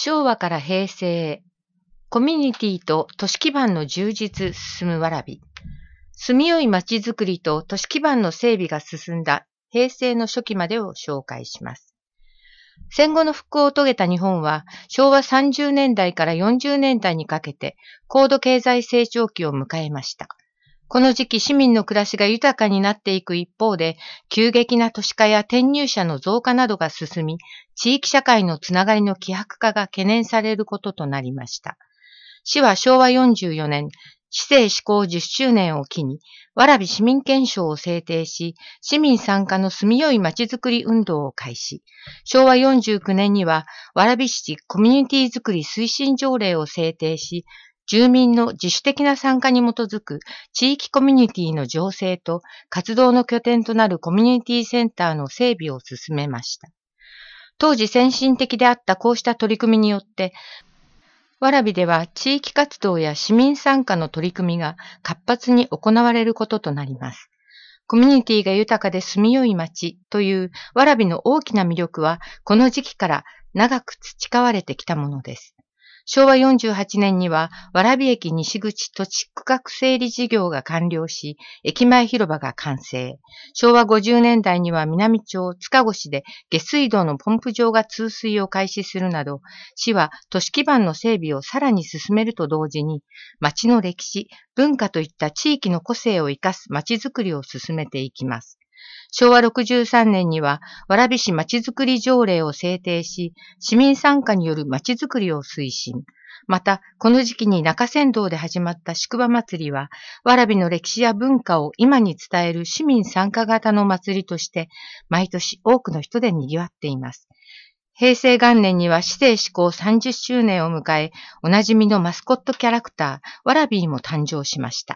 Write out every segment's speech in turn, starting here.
昭和から平成へ、コミュニティと都市基盤の充実進む蕨。住みよい街づくりと都市基盤の整備が進んだ平成の初期までを紹介します。戦後の復興を遂げた日本は昭和30年代から40年代にかけて高度経済成長期を迎えました。この時期市民の暮らしが豊かになっていく一方で、急激な都市化や転入者の増加などが進み、地域社会のつながりの希薄化が懸念されることとなりました。市は昭和44年、市政施行10周年を機に、蕨市民憲章を制定し、市民参加の住みよい街づくり運動を開始。昭和49年には、蕨市コミュニティづくり推進条例を制定し、住民の自主的な参加に基づく地域コミュニティの醸成と活動の拠点となるコミュニティセンターの整備を進めました。当時先進的であったこうした取り組みによって、蕨では地域活動や市民参加の取り組みが活発に行われることとなります。コミュニティが豊かで住みよい街という蕨の大きな魅力はこの時期から長く培われてきたものです。昭和48年には蕨駅西口土地区画整理事業が完了し、駅前広場が完成。昭和50年代には南町塚越で下水道のポンプ場が通水を開始するなど、市は都市基盤の整備をさらに進めると同時に、町の歴史、文化といった地域の個性を生かす町づくりを進めていきます。昭和63年には、蕨市まちづくり条例を制定し、市民参加によるまちづくりを推進。また、この時期に中山道で始まった宿場祭りは、蕨の歴史や文化を今に伝える市民参加型の祭りとして、毎年多くの人で賑わっています。平成元年には市政施行30周年を迎え、おなじみのマスコットキャラクター、蕨も誕生しました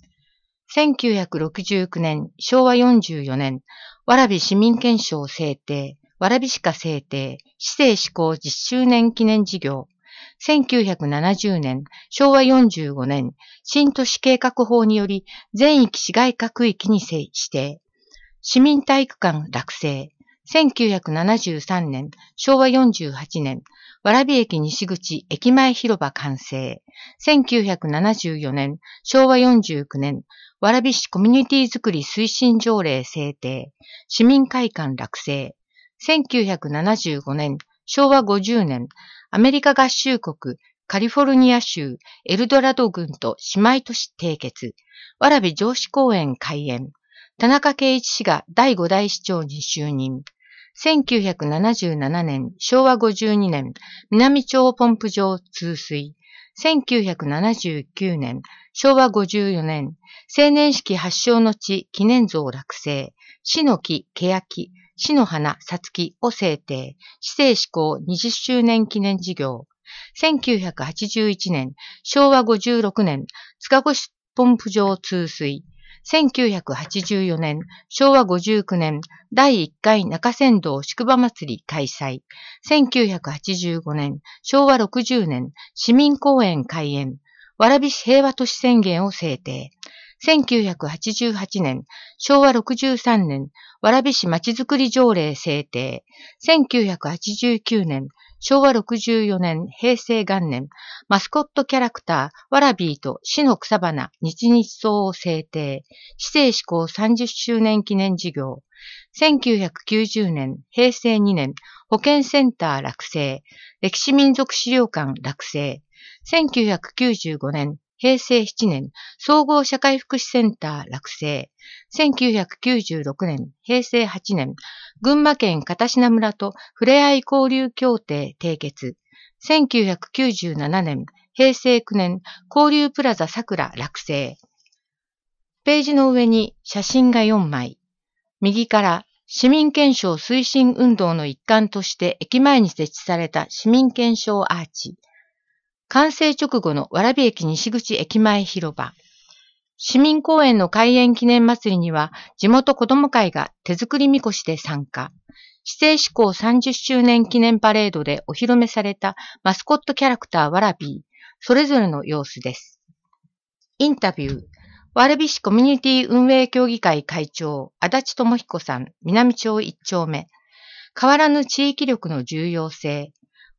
。1969年、昭和44年、蕨市民憲章制定、蕨市下制定、市政施行10周年記念事業。1970年、昭和45年、新都市計画法により全域市街化区域に指定。市民体育館落成。1973年、昭和48年、蕨駅西口駅前広場完成。1974年、昭和49年、蕨市コミュニティづくり推進条例制定。市民会館落成。1975年、昭和50年、アメリカ合衆国カリフォルニア州エルドラド郡と姉妹都市締結。蕨城址公園開園。田中圭一氏が第5代市長に就任。1977年、昭和52年、南町ポンプ場通水。1979年、昭和54年、青年式発祥の地記念像落成。市の木、欅、市の花、さつきを制定。市政施行20周年記念事業。1981年、昭和56年、塚越ポンプ場通水。1984年、昭和59年、第1回中山道宿場祭り開催。1985年、昭和60年、市民公園開園。蕨市平和都市宣言を制定。1988年、昭和63年、蕨市まちづくり条例制定。1989年、昭和64年、平成元年、マスコットキャラクター、蕨と市の草花、日々草を制定。市政施行30周年記念事業。1990年、平成2年、保健センター落成。歴史民族資料館落成。1995年、平成7年、総合社会福祉センター落成。1996年、平成8年、群馬県片品村とふれあい交流協定締結。1997年、平成9年、交流プラザ桜落成。ページの上に写真が4枚。右から市民憲章推進運動の一環として駅前に設置された市民憲章アーチ。完成直後の蕨駅西口駅前広場。市民公園の開園記念祭りには地元子ども会が手作りみこしで参加。市政施行30周年記念パレードでお披露目されたマスコットキャラクター蕨、それぞれの様子です。インタビュー。蕨市コミュニティ運営協議会会長、足立智彦さん、南町1丁目。変わらぬ地域力の重要性。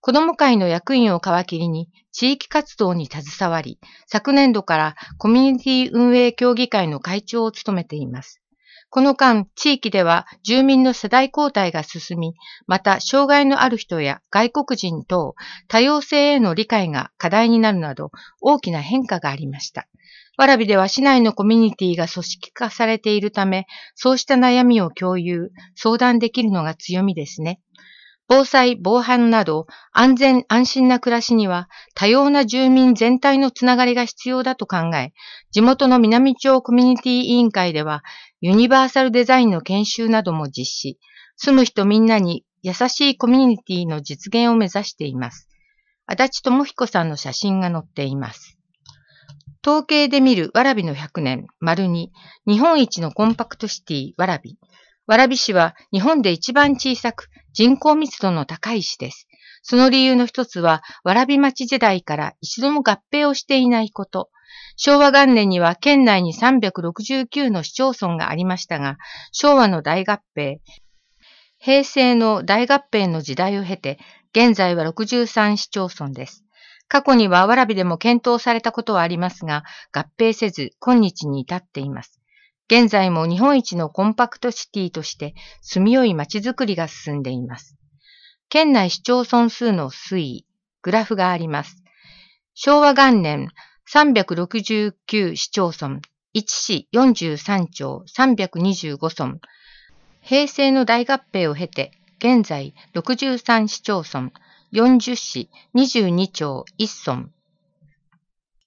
子ども会の役員を皮切りに地域活動に携わり、昨年度からコミュニティ運営協議会の会長を務めています。この間、地域では住民の世代交代が進み、また障害のある人や外国人等、多様性への理解が課題になるなど大きな変化がありました。蕨では市内のコミュニティが組織化されているため、そうした悩みを共有、相談できるのが強みですね。防災、防犯など安全安心な暮らしには多様な住民全体のつながりが必要だと考え、地元の南町コミュニティ委員会ではユニバーサルデザインの研修なども実施、住む人みんなに優しいコミュニティの実現を目指しています。足立智彦さんの写真が載っています。統計で見る蕨の100年、2、日本一のコンパクトシティ蕨。蕨市は日本で一番小さく人口密度の高い市です。その理由の一つは、蕨町時代から一度も合併をしていないこと。昭和元年には県内に369の市町村がありましたが、昭和の大合併、平成の大合併の時代を経て、現在は63市町村です。過去には蕨でも検討されたことはありますが、合併せず今日に至っています。現在も日本一のコンパクトシティとして住みよい街づくりが進んでいます。県内市町村数の推移、グラフがあります。昭和元年369市町村、1市43町325村。平成の大合併を経て、現在63市町村、40市22町1村。